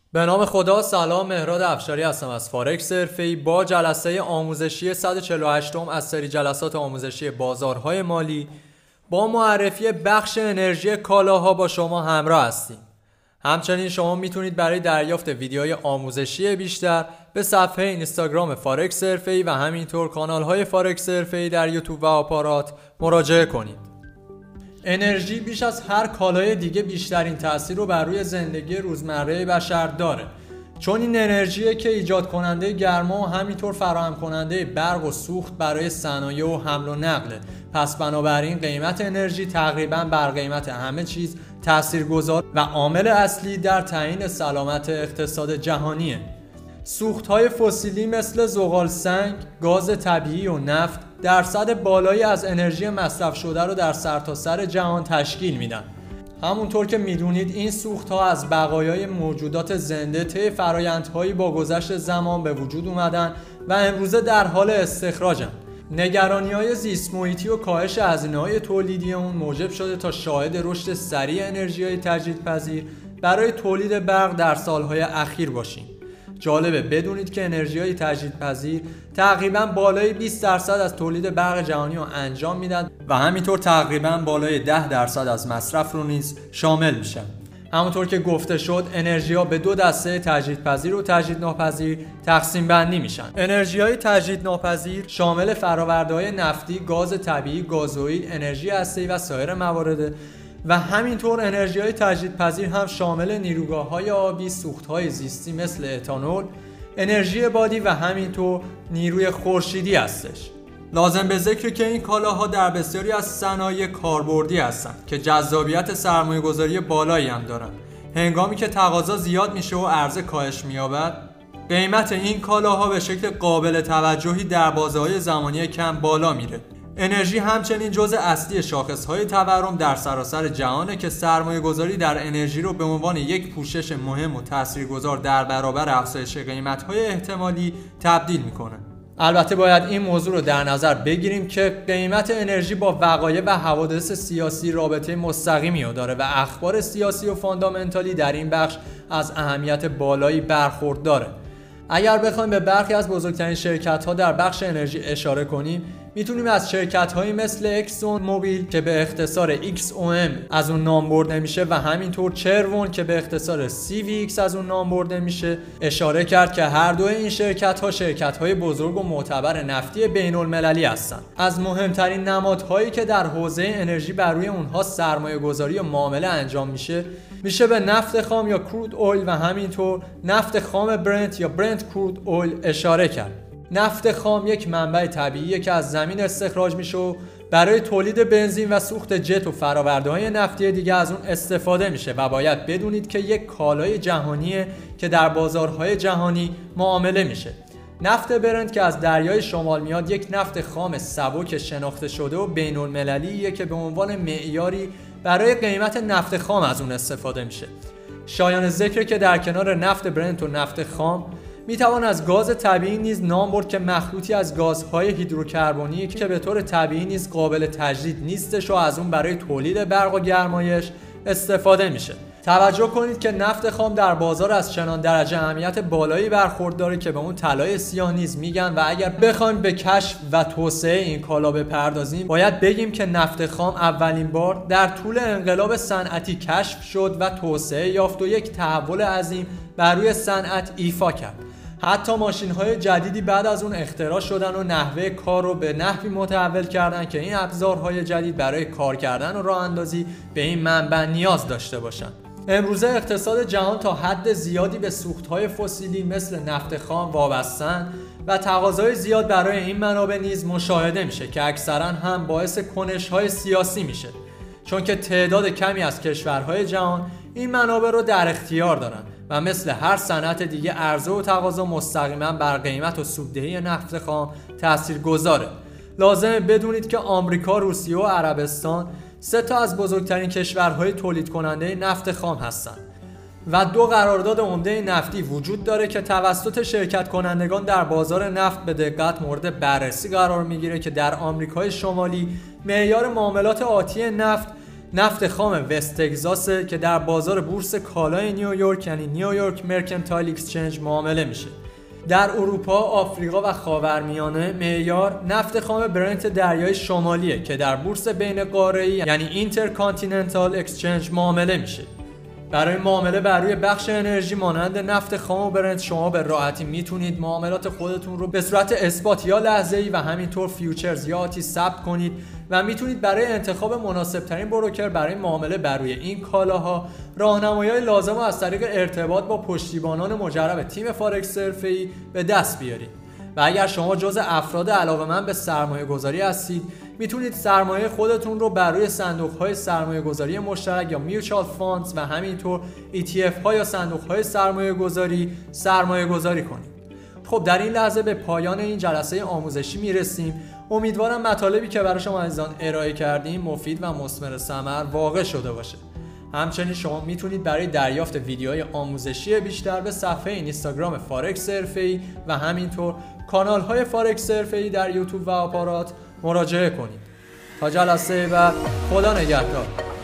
به نام خدا. سلام، مهراد افشاری هستم از فارکس حرفه‌ای با جلسه آموزشی 148م از سری جلسات آموزشی بازارهای مالی با معرفی بخش انرژی کالاها با شما همراه هستیم. همچنین شما میتونید برای دریافت ویدیوهای آموزشی بیشتر به صفحه اینستاگرام فارکس حرفه‌ای و همینطور کانال‌های فارکس حرفه‌ای در یوتیوب و آپارات مراجعه کنید. انرژی بیش از هر کالای دیگه بیشترین تأثیر رو بر روی زندگی روزمره بشر داره، چون این انرژیه که ایجاد کننده گرما و همینطور فراهم کننده برق و سوخت برای صنایع و حمل و نقله. پس بنابراین قیمت انرژی تقریباً بر قیمت همه چیز تاثیرگذار و عامل اصلی در تعیین سلامت اقتصاد جهانیه. سوخت‌های فسیلی مثل زغالسنگ، گاز طبیعی و نفت درصد بالایی از انرژی مصرف شده رو در سرتاسر جهان تشکیل میدن. همونطور که میدونید این سوخت‌ها از بقایای موجودات زنده طی فرآیندهایی با گذشت زمان به وجود اومدن و امروزه در حال استخراجن. نگرانی‌های زیست محیطی و کاهش هزینه‌های تولیدی اون موجب شده تا شاهد رشد سریع انرژی‌های تجدیدپذیر برای تولید برق در سالهای اخیر باشیم. جالبه بدونید که انرژی‌های تجدیدپذیر تقریباً بالای 20% از تولید برق جهانی رو انجام میدن و همینطور تقریباً بالای 10% از مصرف رو نیز شامل میشن. همونطور که گفته شد انرژی‌ها به دو دسته تجدیدپذیر و تجدیدناپذیر تقسیم بندی میشن. انرژی‌های تجدیدناپذیر شامل فرآورده‌های نفتی، گاز طبیعی، گازوئیل، انرژی هسته‌ای و سایر موارد و همینطور انرژی‌های تجدیدپذیر هم شامل نیروگاه‌های آبی، سوخت‌های زیستی مثل اتانول، انرژی بادی و همینطور نیروی خورشیدی هستش. لازم به ذکر که این کالاها در بسیاری از صنایع کاربردی هستند که جذابیت سرمایه‌گذاری بالایی هم دارند. هنگامی که تقاضا زیاد میشه و عرضه کاهش می‌یابد، قیمت این کالاها به شکل قابل توجهی در بازه‌های زمانی کم بالا میره. انرژی همچنین جزء اصلی شاخص‌های تورم در سراسر جهانه که سرمایه‌گذاری در انرژی رو به عنوان یک پوشش مهم و تاثیرگذار در برابر افزایش قیمت‌های احتمالی تبدیل می‌کنه. البته باید این موضوع رو در نظر بگیریم که قیمت انرژی با وقایع و حوادث سیاسی رابطه مستقیمی رو داره و اخبار سیاسی و فاندامنتالی در این بخش از اهمیت بالایی برخورداره. اگر بخوایم به برخی از بزرگترین شرکت‌ها در بخش انرژی اشاره کنیم، میتونیم از شرکت‌هایی مثل اکسون موبیل که به اختصار XOM از اون نام برده میشه و همینطور چرون که به اختصار CVX از اون نام برده میشه اشاره کرد که هر دو این شرکت‌های بزرگ و معتبر نفتی بین‌المللی هستند. از مهمترین نمادهایی که در حوزه انرژی بر روی اونها سرمایه‌گذاری و معامله انجام میشه به نفت خام یا کرود اویل و همینطور نفت خام برنت یا برنت کرود اویل اشاره کرد. نفت خام یک منبع طبیعیه که از زمین استخراج میشه و برای تولید بنزین و سوخت جت و فرآورده‌های نفتی دیگه از اون استفاده میشه و باید بدونید که یک کالای جهانیه که در بازارهای جهانی معامله میشه. نفت برنت که از دریای شمال میاد یک نفت خام سبک شناخته شده و بین‌المللیه که به عنوان معیاری برای قیمت نفت خام از اون استفاده میشه. شایان ذکر که در کنار نفت برنت و نفت خام میتوان از گاز طبیعی نیز نام برد که مخلوطی از گازهای هیدروکربنی که به طور طبیعی نیز قابل تجدید نیستش و از اون برای تولید برق و گرمایش استفاده میشه. توجه کنید که نفت خام در بازار از چنان درجه اهمیت بالایی برخورداره که به اون طلای سیاه نیز میگن و اگر بخوایم به کشف و توسعه این کالا بپردازیم باید بگیم که نفت خام اولین بار در طول انقلاب صنعتی کشف شد و توسعه یافت و یک تحول عظیم بر روی صنعت ایفا کرد. حتی ماشین‌های جدیدی بعد از اون اختراع شدن و نحوه کار رو به نحوی متحول کردن که این ابزارهای جدید برای کار کردن و راه اندازی به این منبع نیاز داشته باشن. امروزه اقتصاد جهان تا حد زیادی به سوخت‌های فسیلی مثل نفت خام وابسته‌اند و تقاضای زیاد برای این منابع نیز مشاهده میشه که اکثراً هم باعث کنش‌های سیاسی میشه، چون که تعداد کمی از کشورهای جهان این منابع رو در اختیار دارن و مثل هر صنعت دیگه عرضه و تقاضا مستقیما بر قیمت و سوددهی نفت خام تاثیرگذاره. لازمه بدونید که آمریکا، روسیه و عربستان سه تا از بزرگترین کشورهای تولید کننده نفت خام هستند و دو قرارداد عمده نفتی وجود داره که توسط شرکت کنندگان در بازار نفت به دقت مورد بررسی قرار میگیره که در آمریکای شمالی معیار معاملات آتی نفت نفت خام وست تگزاس که در بازار بورس کالای نیویورک یعنی نیویورک مرکنتایل اکسچنج معامله میشه. در اروپا، آفریقا و خاورمیانه معیار نفت خام برنت دریای شمالیه که در بورس بین قاره‌ای یعنی اینترکانتیننتال اکسچنج معامله میشه. برای معامله بر روی بخش انرژی مانند نفت خام و برنت شما به راحتی میتونید معاملات خودتون رو به صورت اسپات یا لحظه‌ای و همینطور فیوچرز یا آتی ثبت کنید و میتونید برای انتخاب مناسب ترین بروکر برای معامله بر روی این کالاها راهنمایی‌های لازم رو از طریق ارتباط با پشتیبانان مجرب تیم فارکس حرفه‌ای به دست بیارید. و اگر شما جزء افراد علاقه‌مند به سرمایه‌گذاری هستید، میتونید سرمایه خودتون رو بر روی صندوق‌های سرمایه‌گذاری مشترک یا میوچوال فاندز و همینطور ETF ها یا صندوق‌های سرمایه‌گذاری کنید. خب در این لحظه به پایان این جلسه آموزشی میرسیم. امیدوارم مطالبی که برای شما عزیزان ارائه کردیم مفید و مثمر ثمر واقع شده باشه. همچنین شما میتونید برای دریافت ویدیوهای آموزشی بیشتر به صفحه اینستاگرام فارکس حرفه‌ای و همینطور کانال‌های فارکس حرفه‌ای در یوتیوب و آپارات مراجعه کنید. تا جلسه بعد، خدا نگهدار.